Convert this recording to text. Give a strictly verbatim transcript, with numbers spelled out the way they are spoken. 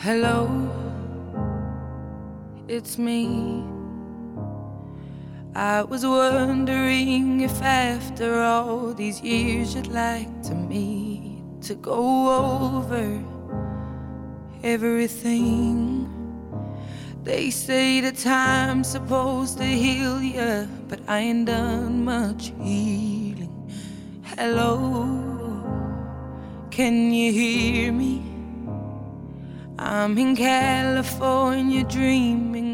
Hello, it's me. I was wondering if after all these years you'd like to meet to go over everything. They say the time's supposed to heal ya, but I ain't done much healing. Hello, can you hear me? I'm in California dreaming